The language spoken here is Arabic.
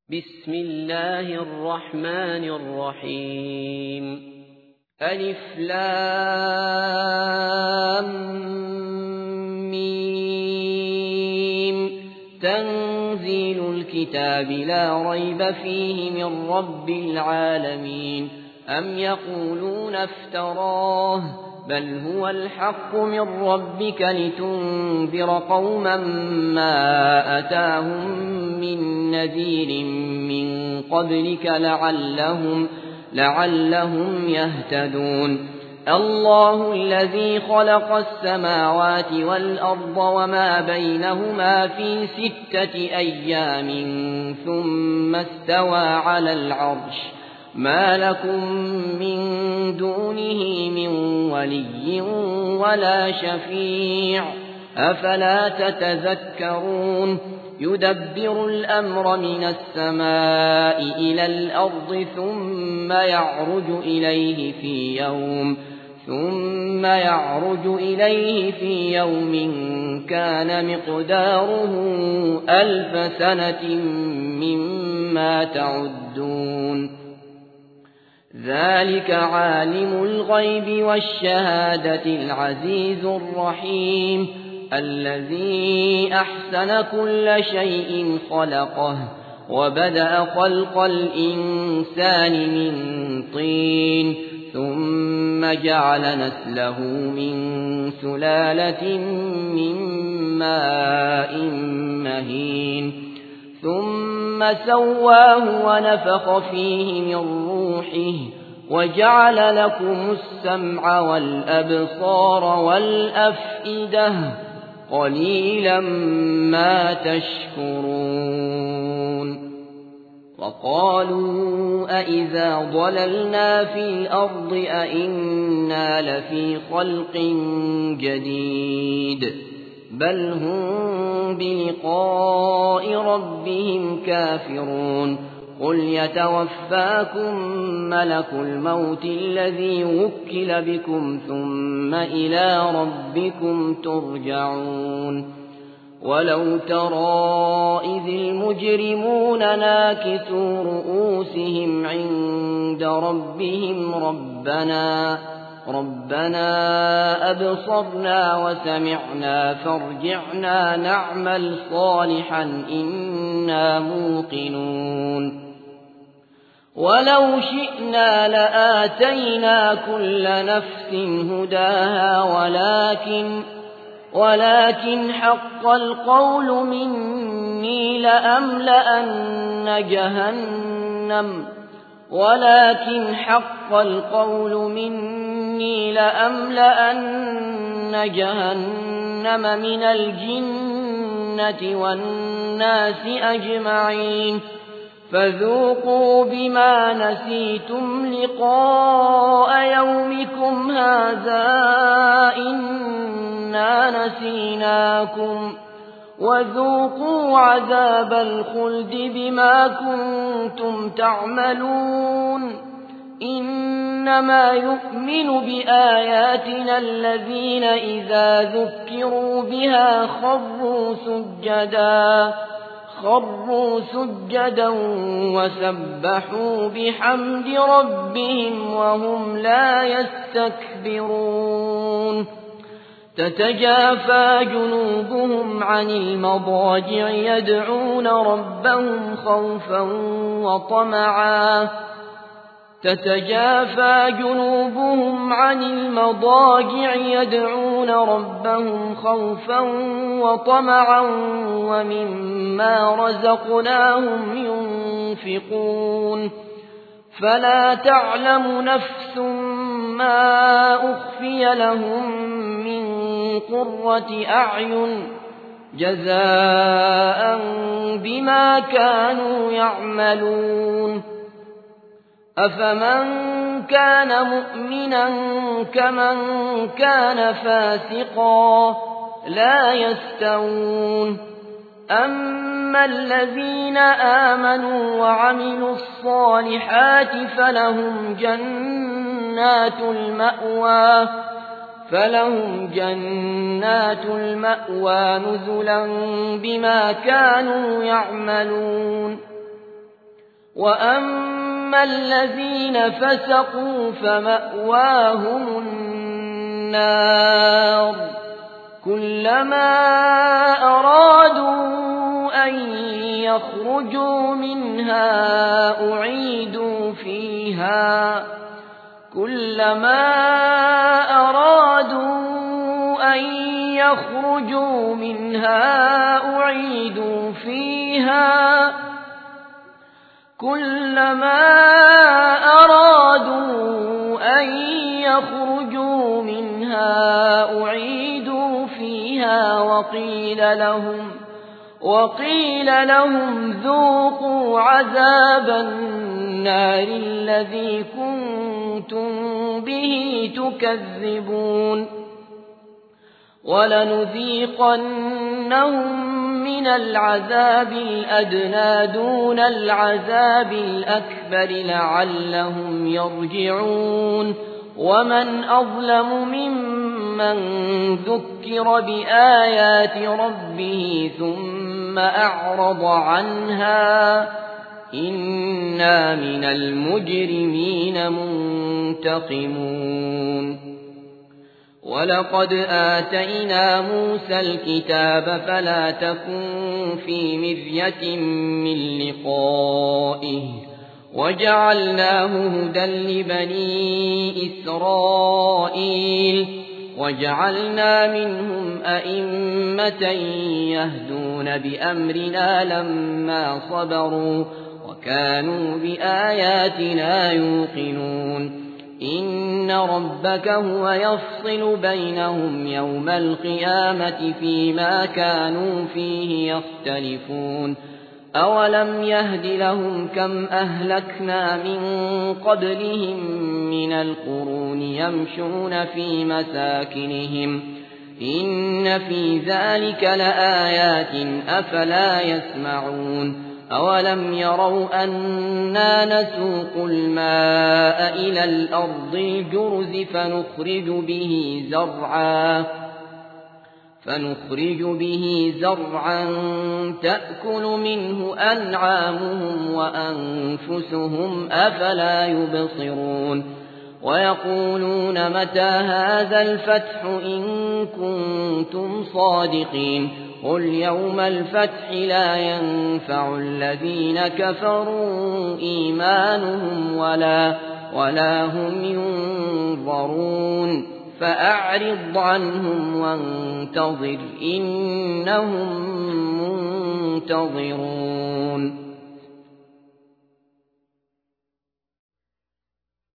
بسم الله الرحمن الرحيم ألف لام ميم تنزيل الكتاب لا ريب فيه من رب العالمين أم يقولون افتراه بل هو الحق من ربك لتنذر قوما ما أتاهم من نذير من قبلك لعلهم يهتدون الله الذي خلق السماوات والأرض وما بينهما في 6 أيام ثم استوى على العرش ما لكم من دونه من ولي ولا شفيع أفلا تتذكرون يدبر الأمر من السماء إلى الأرض ثم يعرج إليه في يوم كان مقداره 1000 سنة مما تعدون ذلك عالم الغيب والشهادة العزيز الرحيم الذي أحسن كل شيء خلقه وبدأ خلق الإنسان من طين ثم جعل نسله من سلالة من ماء مهين ثم سواه ونفخ فيه من روحه وجعل لكم السمع والأبصار والأفئدة قليلا ما تشكرون وقالوا أإذا ضللنا في الأرض أإنا لفي خلق جديد بل هم بلقاء ربهم كافرون قل يتوفاكم ملك الموت الذي وكل بكم ثم إلى ربكم ترجعون ولو ترى إذ المجرمون ناكسوا رؤوسهم عند ربهم ربنا أبصرنا وسمعنا فارجعنا نعمل صالحا إنا موقنون ولو شئنا لآتينا كل نفس هداها ولكن حق القول مني لأملأن جهنم من الجنة والناس أجمعين فذوقوا بما نسيتم لقاء يومكم هذا إنا نسيناكم وذوقوا عذاب الخلد بما كنتم تعملون إنما يؤمن بآياتنا الذين إذا ذكروا بها خروا سجدا وسبحوا بحمد ربهم وهم لا يستكبرون تتجافى جنوبهم عن المضاجع يدعون ربهم خوفا وطمعا ومما رزقناهم ينفقون فلا تعلم نفس ما أخفي لهم من قرة أعين جزاء بما كانوا يعملون أفمن كان مؤمنا كمن كان فاسقا لا يستوون أما الذين آمنوا وعملوا الصالحات فلهم جنات المأوى نزلا بما كانوا يعملون وأما الذين فسقوا فمأواهم النار كلما أرادوا أن يخرجوا منها أعيدوا فيها كلما أرادوا أن يخرجوا منها أعيدوا فيها كلما أرادوا أن يخرجوا منها أعيدوا فيها وقيل لهم ذوقوا عذاب النار الذي كنتم به تكذبون ولنذيقنهم من العذاب الأدنى دون العذاب الأكبر لعلهم يرجعون ومن أظلم ممن ذكر بآيات ربه ثم أعرض عنها إنا من المجرمين منتقمون ولقد آتينا موسى الكتاب فلا تكن في مرية من لقائه وجعلناه هدى لبني إسرائيل وجعلنا منهم أئمة يهدون بأمرنا لما صبروا وكانوا بآياتنا يوقنون إن ربك هو يفصل بينهم يوم القيامة فيما كانوا فيه يختلفون أولم يهد لهم كم أهلكنا من قبلهم من القرون يمشون في مساكنهم إن في ذلك لآيات أفلا يسمعون أولم يروا أنا نسوق الماء إلى الأرض الجرز فنخرج به زرعا تأكل منه أنعامهم وأنفسهم أفلا يبصرون ويقولون متى هذا الفتح إن كنتم صادقين قل يوم الفتح لا ينفع الذين كفروا إيمانهم ولا هم ينظرون فأعرض عنهم وانتظر إنهم منتظرون